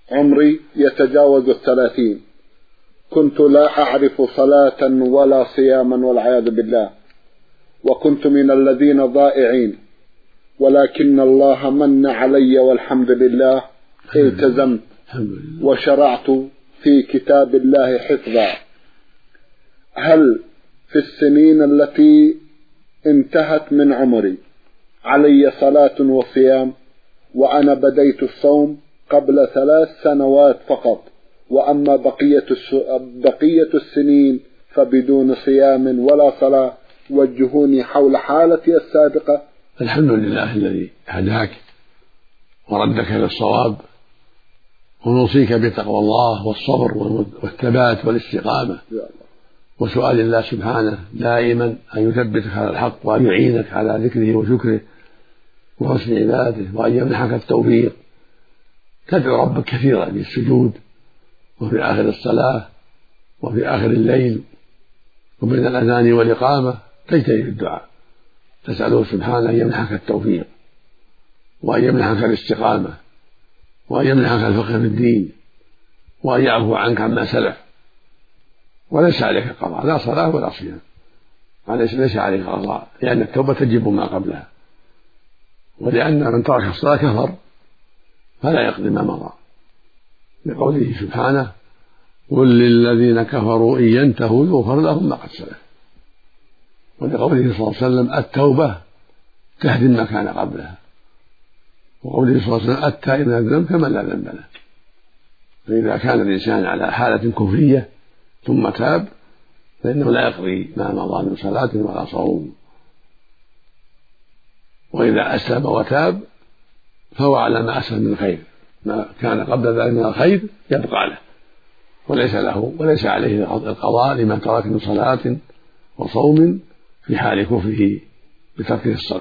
عمري يتجاوز 30. كنت لا أعرف صلاة ولا صياما والعياذ بالله، وكنت من الذين ضائعين، ولكن الله من علي والحمد لله التزمت وشرعت في كتاب الله حفظا. هل في السنين التي انتهت من عمري علي صلاة وصيام؟ وأنا بديت الصوم قبل 3 سنوات فقط، وأما بقية السنين فبدون صيام ولا صلاة. وجهوني حول حالتي السابقة. الحمد لله الذي هداك وردك للصواب، ونوصيك بتقوى الله والصبر والثبات والاستقامة، وسؤال الله سبحانه دائما أن يثبتك على الحق وأن يعينك على ذكره وشكره وحسن عباده، وأن يمنحك التوفيق. تدعو ربك كثيرا بالسجود وفي آخر الصلاة وفي آخر الليل وبين الأذان والإقامة، تجتهد الدعاء تسأله سبحانه أن يمنحك التوفيق وأن يمنحك الاستقامة وأن يمنحك الفقه في الدين وأن يعفو عنك عما سلف. وليس عليك قضاء، لا صلاة ولا صيام، ليس عليك قضاء، لأن التوبة تجب ما قبلها، ولأن من ترك الصلاة كفر فلا يقضي ما مضى، لقوله سبحانه قل للذين كفروا إن ينتهوا يغفر لهم ما قد سلف، ولقوله صلى الله عليه وسلم التوبة تهدم ما كان قبلها، وقوله صلى الله عليه وسلم التائب من الذنب كمن لا ذنب له. فإذا كان الإنسان على حالة كفرية ثم تاب فإنه لا يقضي ما مضى من صلاة ولا صوم، وإذا أسلم وتاب فهو على ما أسلم من الخير، ما كان قبل ذلك من الخير يبقى له، وليس عليه القضاء لما ترك من صلاة وصوم في حال كفره بتركه الصلاة.